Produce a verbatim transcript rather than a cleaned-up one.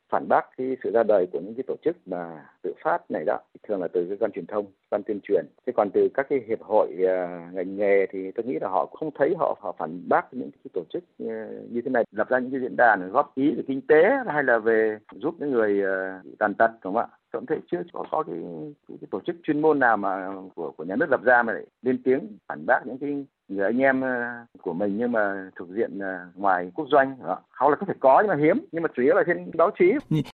phản bác cái sự ra đời của những cái tổ chức mà tự phát này đó, thường là từ cơ quan truyền thông, ban tuyên truyền. Thế còn từ các cái hiệp hội uh, ngành nghề thì tôi nghĩ là họ không thấy họ họ phản bác những cái tổ chức uh, như thế này, lập ra những cái diễn đàn góp ý về kinh tế hay là về giúp những người uh, tàn tật, đúng không ạ? Tôi thấy chưa có, có cái, cái, cái tổ chức chuyên môn nào mà của của nhà nước lập ra mà lại lên tiếng phản bác những cái người anh em uh, của mình nhưng mà thuộc diện uh, ngoài quốc doanh, hoặc là có thể có nhưng mà hiếm, nhưng mà chủ yếu là trên báo chí.